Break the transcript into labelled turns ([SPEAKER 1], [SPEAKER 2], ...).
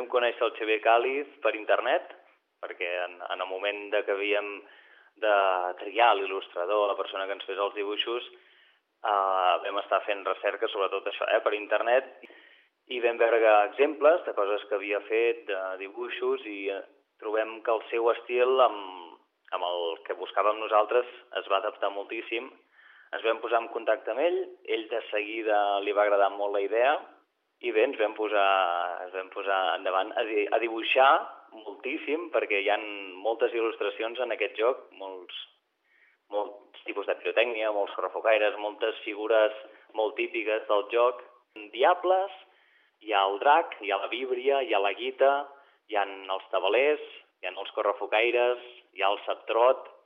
[SPEAKER 1] conèixer el Xavier Càliz per internet, perquè en el moment que havíem de triar l'il·lustrador, la persona que ens fes els dibuixos, vam estar fent recerca sobre tot això per internet i vam veure exemples de coses que havia fet, de dibuixos, i trobem que el seu estil amb el que buscàvem nosaltres es va adaptar moltíssim. Ens vam posar en contacte amb ell de seguida li va agradar molt la idea i bé, ens vam posar endavant a dibuixar moltíssim, perquè hi ha moltes il·lustracions en aquest joc, molts tipus de pirotècnia, molts correfocaires, moltes figures molt típiques del joc. Diables, hi ha el drac, hi ha la víbria, hi ha la guita, hi ha els tabalers, hi ha els correfocaires, hi ha el ceptrot,